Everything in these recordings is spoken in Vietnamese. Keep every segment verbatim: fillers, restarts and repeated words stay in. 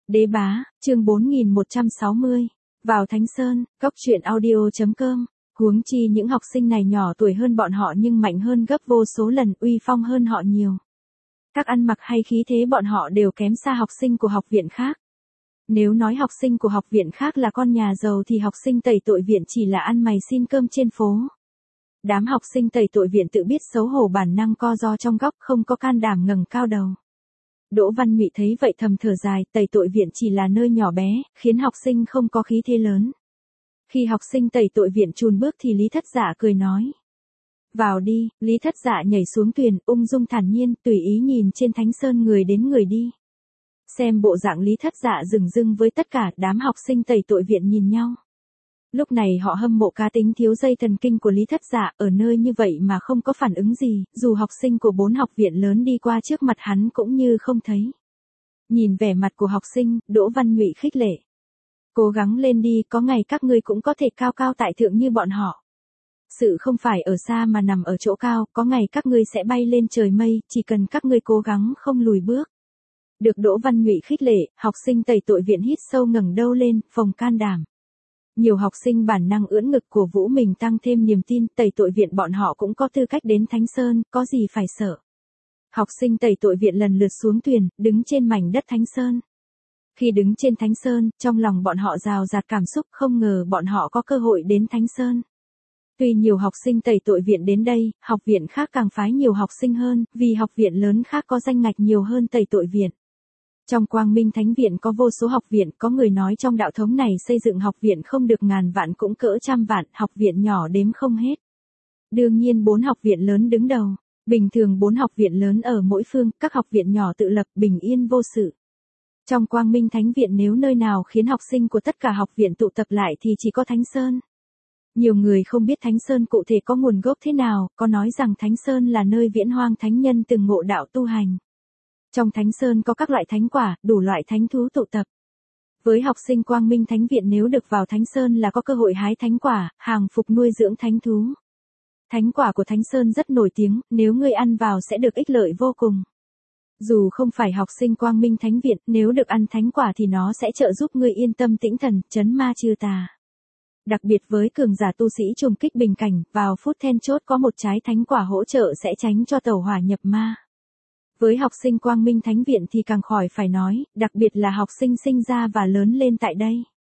Đế bá, chương bốn nghìn một trăm sáu mươi. Vào Thánh Sơn, góc truyện audio chấm com. Huống chi những học sinh này nhỏ tuổi hơn bọn họ nhưng mạnh hơn gấp vô số lần, uy phong hơn họ nhiều. Các ăn mặc hay khí thế bọn họ đều kém xa học sinh của học viện khác. Nếu nói học sinh của học viện khác là con nhà giàu thì học sinh Tẩy Tội Viện chỉ là ăn mày xin cơm trên phố. Đám học sinh Tẩy Tội Viện tự biết xấu hổ bản năng co ro trong góc, không có can đảm ngẩng cao đầu. Đỗ Văn Nhụy thấy vậy thầm thở dài, Tẩy Tội Viện chỉ là nơi nhỏ bé, khiến học sinh không có khí thế lớn. Khi học sinh Tẩy Tội Viện chùn bước thì Lý Thất Dạ cười nói: "Vào đi." Lý Thất Dạ nhảy xuống thuyền, ung dung thản nhiên, tùy ý nhìn trên Thánh Sơn người đến người đi. Xem bộ dạng Lý Thất Dạ dửng dưng với tất cả, đám học sinh Tẩy Tội Viện nhìn nhau. Lúc này họ hâm mộ cá tính thiếu dây thần kinh của Lý Thất Dạ, ở nơi như vậy mà không có phản ứng gì, dù học sinh của bốn học viện lớn đi qua trước mặt hắn cũng như không thấy. Nhìn vẻ mặt của học sinh, Đỗ Văn Nhụy khích lệ: "Cố gắng lên đi, có ngày các ngươi cũng có thể cao cao tại thượng như bọn họ. Sự không phải ở xa mà nằm ở chỗ cao, có ngày các ngươi sẽ bay lên trời mây, chỉ cần các ngươi cố gắng không lùi bước." Được Đỗ Văn Nhụy khích lệ, học sinh Tẩy Tội Viện hít sâu ngẩng đầu lên, phồng can đảm. Nhiều học sinh bản năng ưỡn ngực cổ vũ mình tăng thêm niềm tin, Tẩy Tội Viện bọn họ cũng có tư cách đến Thánh Sơn, có gì phải sợ. Học sinh Tẩy Tội Viện lần lượt xuống thuyền, đứng trên mảnh đất Thánh Sơn. Khi đứng trên Thánh Sơn, trong lòng bọn họ rào rạt cảm xúc, không ngờ bọn họ có cơ hội đến Thánh Sơn. Tuy nhiều học sinh Tẩy Tội Viện đến đây, học viện khác càng phái nhiều học sinh hơn, vì học viện lớn khác có danh ngạch nhiều hơn Tẩy Tội Viện. Trong Quang Minh Thánh Viện có vô số học viện, có người nói trong đạo thống này xây dựng học viện không được ngàn vạn cũng cỡ trăm vạn, học viện nhỏ đếm không hết. Đương nhiên bốn học viện lớn đứng đầu. Bình thường bốn học viện lớn ở mỗi phương, các học viện nhỏ tự lập bình yên vô sự. Trong Quang Minh Thánh Viện nếu nơi nào khiến học sinh của tất cả học viện tụ tập lại thì chỉ có Thánh Sơn. Nhiều người không biết Thánh Sơn cụ thể có nguồn gốc thế nào, có nói rằng Thánh Sơn là nơi viễn hoang thánh nhân từng ngộ đạo tu hành. Trong Thánh Sơn có các loại thánh quả, đủ loại thánh thú tụ tập. Với học sinh Quang Minh Thánh Viện nếu được vào Thánh Sơn là có cơ hội hái thánh quả, hàng phục nuôi dưỡng thánh thú. Thánh quả của Thánh Sơn rất nổi tiếng, nếu người ăn vào sẽ được ích lợi vô cùng. Dù không phải học sinh Quang Minh Thánh Viện, nếu được ăn thánh quả thì nó sẽ trợ giúp người yên tâm tĩnh thần, trấn ma trừ tà. Đặc biệt với cường giả tu sĩ trùng kích bình cảnh, vào phút then chốt có một trái thánh quả hỗ trợ sẽ tránh cho tẩu hỏa nhập ma. Với học sinh Quang Minh Thánh Viện thì càng khỏi phải nói, đặc biệt là học sinh sinh ra và lớn lên tại đây.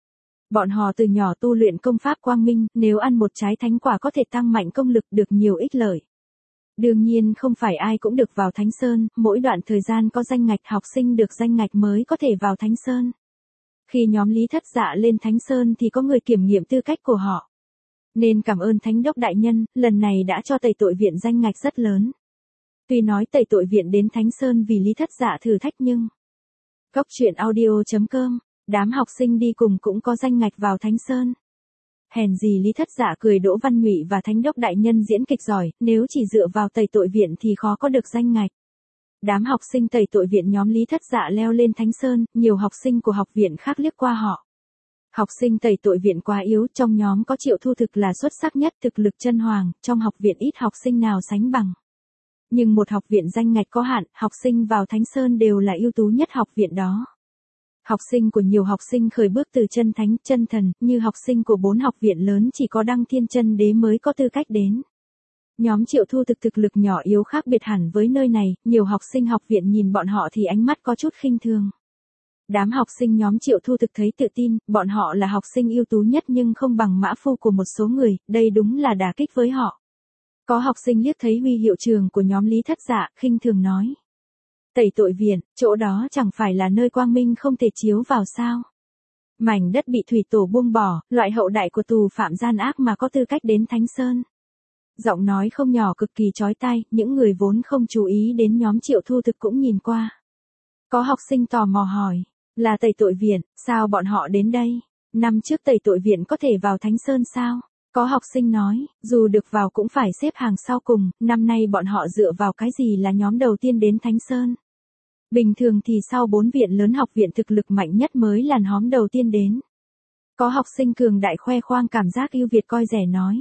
Bọn họ từ nhỏ tu luyện công pháp Quang Minh, nếu ăn một trái thánh quả có thể tăng mạnh công lực, được nhiều ích lợi. Đương nhiên không phải ai cũng được vào Thánh Sơn, mỗi đoạn thời gian có danh ngạch, học sinh được danh ngạch mới có thể vào Thánh Sơn. Khi nhóm Lý Thất Dạ lên Thánh Sơn thì có người kiểm nghiệm tư cách của họ. Nên cảm ơn Thánh Đốc Đại Nhân, lần này đã cho Tẩy Tội Viện danh ngạch rất lớn. Tuy nói Tẩy Tội Viện đến Thánh Sơn vì Lý Thất Dạ thử thách nhưng... Góc truyện audio chấm com, đám học sinh đi cùng cũng có danh ngạch vào Thánh Sơn. Hèn gì Lý Thất Dạ cười Đỗ Văn Nhụy và Thánh Đốc Đại Nhân diễn kịch giỏi, nếu chỉ dựa vào Tẩy Tội Viện thì khó có được danh ngạch. Đám học sinh Tẩy Tội Viện nhóm Lý Thất Dạ leo lên Thánh Sơn, nhiều học sinh của học viện khác liếc qua họ. Học sinh Tẩy Tội Viện quá yếu, trong nhóm có Triệu Thu thực là xuất sắc nhất, thực lực chân hoàng, trong học viện ít học sinh nào sánh bằng. Nhưng một học viện danh ngạch có hạn, học sinh vào Thánh Sơn đều là ưu tú nhất học viện đó. Học sinh của nhiều học sinh khởi bước từ chân thánh, chân thần, như học sinh của bốn học viện lớn chỉ có Đăng Thiên Chân Đế mới có tư cách đến. Nhóm Triệu Thu thực thực lực nhỏ yếu khác biệt hẳn với nơi này, nhiều học sinh học viện nhìn bọn họ thì ánh mắt có chút khinh thường. Đám học sinh nhóm Triệu Thu thực thấy tự tin, bọn họ là học sinh ưu tú nhất nhưng không bằng mã phu của một số người, đây đúng là đả kích với họ. Có học sinh liếc thấy huy hiệu trường của nhóm Lý Thất Dạ, khinh thường nói: Tẩy Tội Viện, chỗ đó chẳng phải là nơi quang minh không thể chiếu vào sao? Mảnh đất bị thủy tổ buông bỏ, loại hậu đại của tù phạm gian ác mà có tư cách đến Thánh Sơn. Giọng nói không nhỏ cực kỳ chói tai, những người vốn không chú ý đến nhóm Triệu Thu thực cũng nhìn qua. Có học sinh tò mò hỏi: là Tẩy Tội Viện, sao bọn họ đến đây? Năm trước Tẩy Tội Viện có thể vào Thánh Sơn sao? Có học sinh nói, dù được vào cũng phải xếp hàng sau cùng, năm nay bọn họ dựa vào cái gì là nhóm đầu tiên đến Thánh Sơn. Bình thường thì sau bốn viện lớn học viện thực lực mạnh nhất mới là nhóm đầu tiên đến. Có học sinh cường đại khoe khoang cảm giác ưu việt coi rẻ nói: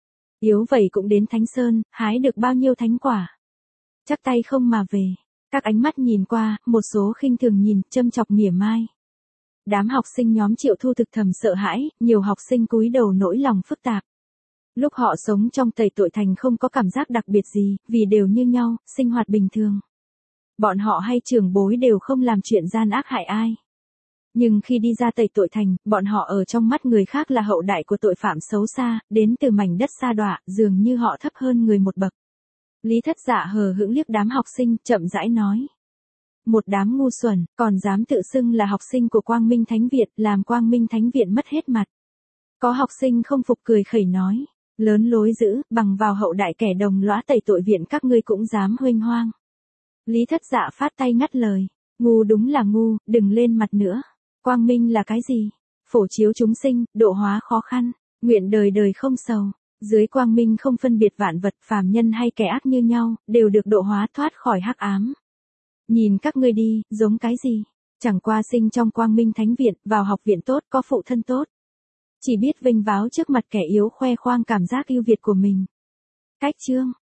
yếu vậy cũng đến Thánh Sơn, hái được bao nhiêu thánh quả? Chắc tay không mà về. Các ánh mắt nhìn qua, một số khinh thường nhìn, châm chọc mỉa mai. Đám học sinh nhóm Triệu Thu thực thầm sợ hãi, nhiều học sinh cúi đầu nỗi lòng phức tạp. Lúc họ sống trong Tẩy Tội Thành không có cảm giác đặc biệt gì, vì đều như nhau, sinh hoạt bình thường. Bọn họ hay trưởng bối đều không làm chuyện gian ác hại ai. Nhưng khi đi ra Tẩy Tội Thành, bọn họ ở trong mắt người khác là hậu đại của tội phạm xấu xa, đến từ mảnh đất sa đọa, dường như họ thấp hơn người một bậc. Lý Thất Dạ hờ hững liếc đám học sinh, chậm rãi nói. Một đám ngu xuẩn, còn dám tự xưng là học sinh của Quang Minh Thánh Viện, làm Quang Minh Thánh Viện mất hết mặt. Có học sinh không phục cười khẩy nói, lớn lối dữ, bằng vào hậu đại kẻ đồng lõa Tẩy Tội Viện các ngươi cũng dám huênh hoang. Lý Thất Dạ phát tay ngắt lời, ngu đúng là ngu, đừng lên mặt nữa. Quang Minh là cái gì? Phổ chiếu chúng sinh, độ hóa khó khăn, nguyện đời đời không sầu. Dưới Quang Minh không phân biệt vạn vật, phàm nhân hay kẻ ác như nhau, đều được độ hóa thoát khỏi hắc ám. Nhìn các ngươi đi, giống cái gì? Chẳng qua sinh trong Quang Minh Thánh Viện, vào học viện tốt, có phụ thân tốt. Chỉ biết vênh váo trước mặt kẻ yếu khoe khoang cảm giác ưu việt của mình. Cách chương